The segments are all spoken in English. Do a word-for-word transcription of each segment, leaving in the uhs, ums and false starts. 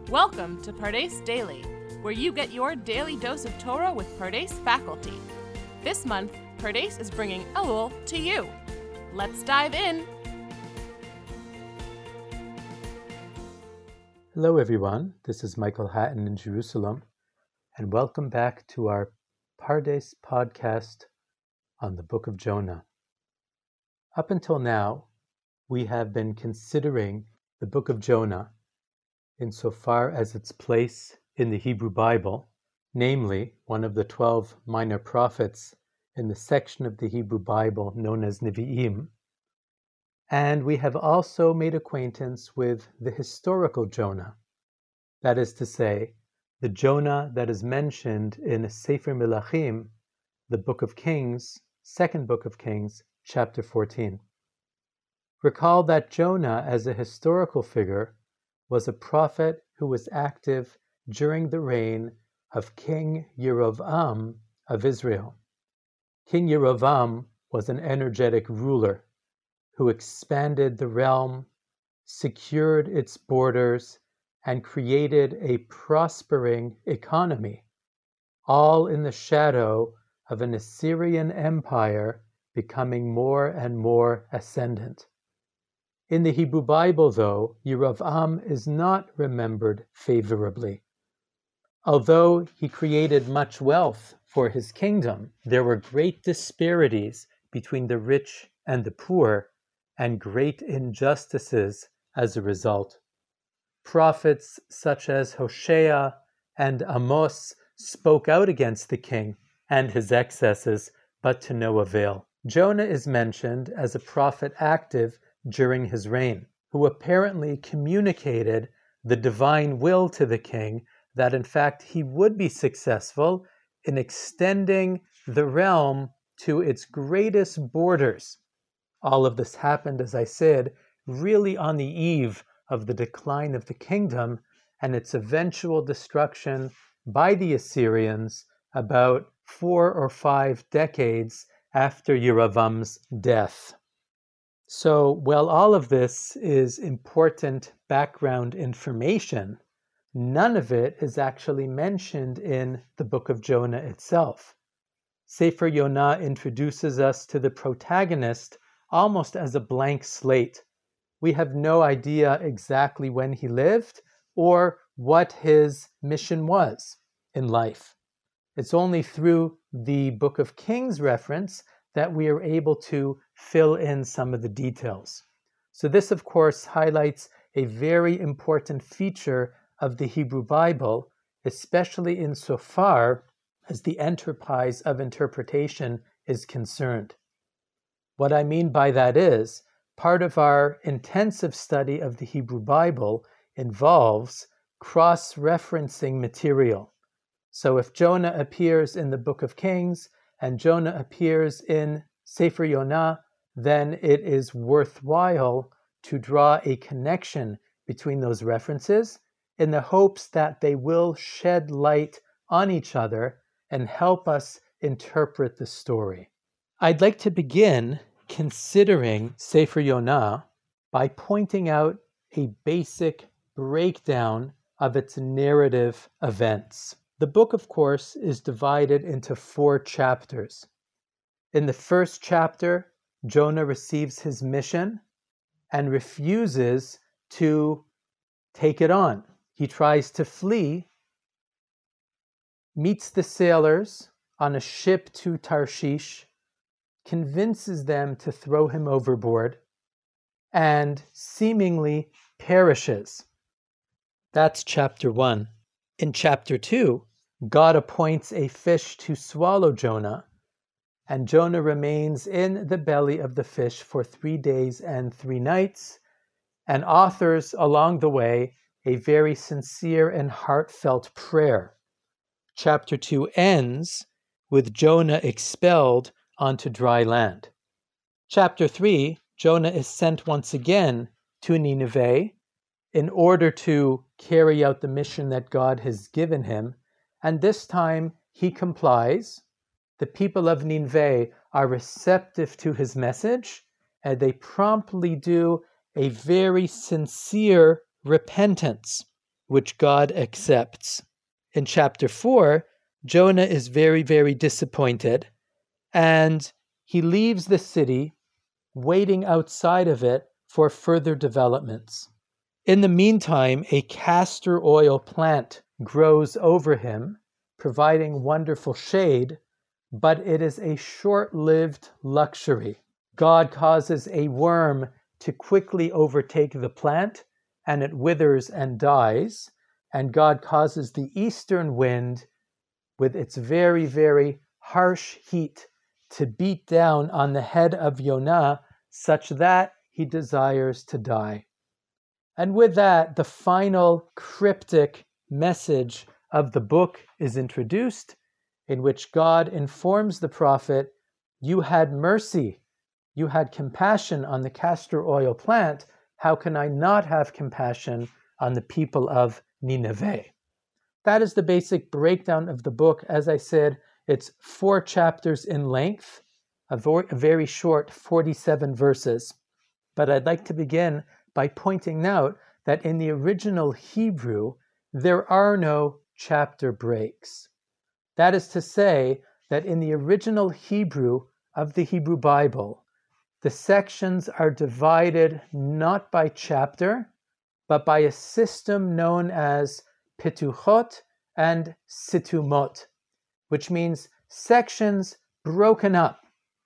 Welcome to Pardes Daily, where you get your daily dose of Torah with Pardes faculty. This month, Pardes is bringing Elul to you. Let's dive in. Hello everyone, this is Michael Hatton in Jerusalem, and welcome back to our Pardes podcast on the book of Jonah. Up until now, we have been considering the book of Jonah insofar as its place in the Hebrew Bible, namely one of the twelve minor prophets in the section of the Hebrew Bible known as Nevi'im, and we have also made acquaintance with the historical Jonah, that is to say, the Jonah that is mentioned in Sefer Melachim, the Book of Kings, second Book of Kings, chapter fourteen. Recall that Jonah, as a historical figure, was a prophet who was active during the reign of King Yerovam of Israel. King Yerovam was an energetic ruler who expanded the realm, secured its borders, and created a prospering economy, all in the shadow of an Assyrian empire becoming more and more ascendant. In the Hebrew Bible, though, Yerovam is not remembered favorably. Although he created much wealth for his kingdom, there were great disparities between the rich and the poor, and great injustices as a result. Prophets such as Hosea and Amos spoke out against the king and his excesses, but to no avail. Jonah is mentioned as a prophet active during his reign, who apparently communicated the divine will to the king that in fact he would be successful in extending the realm to its greatest borders. All of this happened, as I said, really on the eve of the decline of the kingdom and its eventual destruction by the Assyrians about four or five decades after Yerovam's death. So, while all of this is important background information, none of it is actually mentioned in the book of Jonah itself. Sefer Yonah introduces us to the protagonist almost as a blank slate. We have no idea exactly when he lived or what his mission was in life. It's only through the Book of Kings reference that we are able to fill in some of the details. So this, of course, highlights a very important feature of the Hebrew Bible, especially insofar as the enterprise of interpretation is concerned. What I mean by that is, part of our intensive study of the Hebrew Bible involves cross-referencing material. So if Jonah appears in the Book of Kings and Jonah appears in Sefer Yonah, then it is worthwhile to draw a connection between those references in the hopes that they will shed light on each other and help us interpret the story. I'd like to begin considering Sefer Yonah by pointing out a basic breakdown of its narrative events. The book, of course, is divided into four chapters. In the first chapter, Jonah receives his mission and refuses to take it on. He tries to flee, meets the sailors on a ship to Tarshish, convinces them to throw him overboard, and seemingly perishes. That's chapter one. In chapter two, God appoints a fish to swallow Jonah, and Jonah remains in the belly of the fish for three days and three nights, and authors along the way a very sincere and heartfelt prayer. Chapter two ends with Jonah expelled onto dry land. Chapter three, Jonah is sent once again to Nineveh in order to carry out the mission that God has given him, and this time he complies. The people of Nineveh are receptive to his message, and they promptly do a very sincere repentance. which God accepts. In chapter four, Jonah is very, very disappointed, and he leaves the city, waiting outside of it for further developments. In the meantime, a castor oil plant grows over him, providing wonderful shade, but it is a short-lived luxury. God causes a worm to quickly overtake the plant, and it withers and dies, and God causes the eastern wind, with its very, very harsh heat, to beat down on the head of Yonah, such that he desires to die. And with that, the final cryptic message of the book is introduced, in which God informs the prophet, "You had mercy, you had compassion on the castor oil plant. How can I not have compassion on the people of Nineveh?" That is the basic breakdown of the book. As I said, it's four chapters in length, a very short forty-seven verses. But I'd like to begin by pointing out that in the original Hebrew, there are no chapter breaks. That is to say that in the original Hebrew of the Hebrew Bible, the sections are divided not by chapter, but by a system known as pituchot and situmot, which means sections broken up.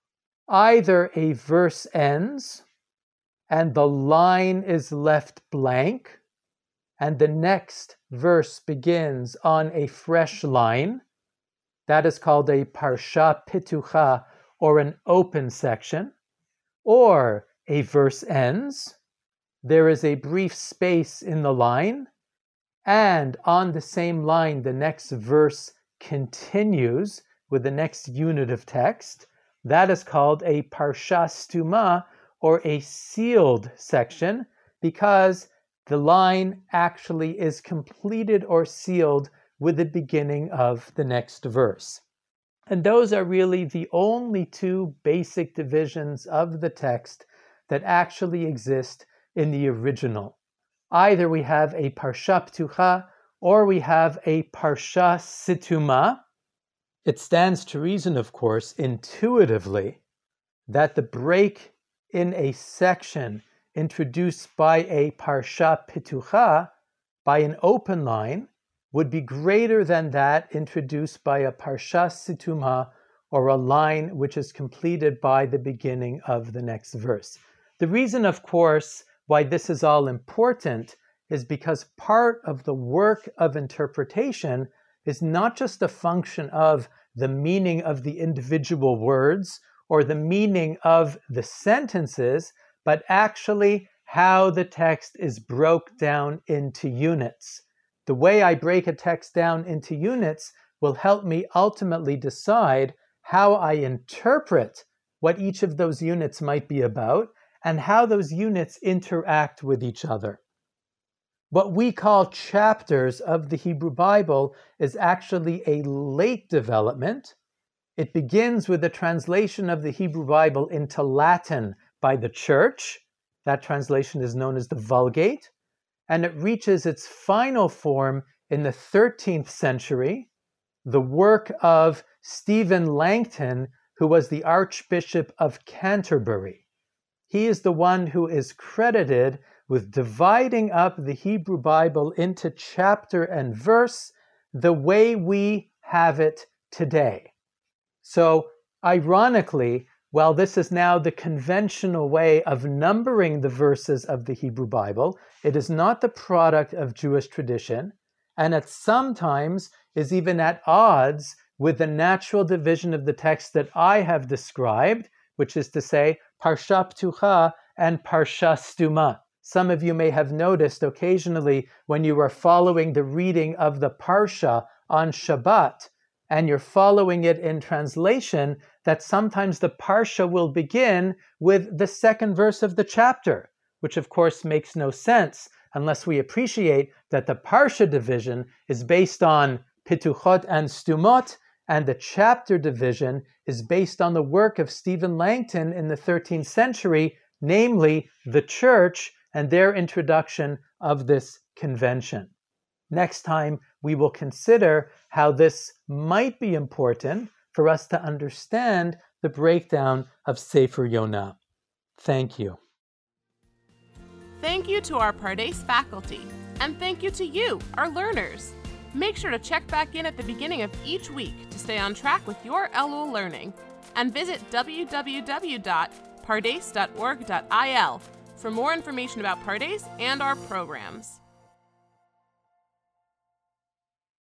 Either a verse ends and the line is left blank, and the next verse begins on a fresh line. That is called a parsha pitucha, or an open section. Or a verse ends, there is a brief space in the line, and on the same line, the next verse continues with the next unit of text. That is called a parsha stuma, or a sealed section, because the line actually is completed or sealed with the beginning of the next verse. And those are really the only two basic divisions of the text that actually exist in the original. Either we have a parsha ptucha or we have a parsha situma. It stands to reason, of course, intuitively, that the break in a section introduced by a parsha pitucha, by an open line, would be greater than that introduced by a parsha situma, or a line which is completed by the beginning of the next verse. The reason, of course, why this is all important is because part of the work of interpretation is not just a function of the meaning of the individual words or the meaning of the sentences, but actually how the text is broke down into units. The way I break a text down into units will help me ultimately decide how I interpret what each of those units might be about and how those units interact with each other. What we call chapters of the Hebrew Bible is actually a late development. It begins with the translation of the Hebrew Bible into Latin by the Church. That translation is known as the Vulgate. And it reaches its final form in the thirteenth century, the work of Stephen Langton, who was the Archbishop of Canterbury. He is the one who is credited with dividing up the Hebrew Bible into chapter and verse the way we have it today. So, ironically, while this is now the conventional way of numbering the verses of the Hebrew Bible, it is not the product of Jewish tradition, and it sometimes is even at odds with the natural division of the text that I have described, which is to say, Parsha Ptucha and Parsha Stuma. Some of you may have noticed occasionally when you are following the reading of the Parsha on Shabbat, and you're following it in translation, that sometimes the Parsha will begin with the second verse of the chapter, which of course makes no sense unless we appreciate that the Parsha division is based on Pituchot and Stumot, and the chapter division is based on the work of Stephen Langton in the thirteenth century, namely the Church and their introduction of this convention. Next time, we will consider how this might be important for us to understand the breakdown of Sefer Yonah. Thank you. Thank you to our Pardes faculty, and thank you to you, our learners. Make sure to check back in at the beginning of each week to stay on track with your Elul learning, and visit w w w dot pardes dot org dot i l for more information about Pardes and our programs.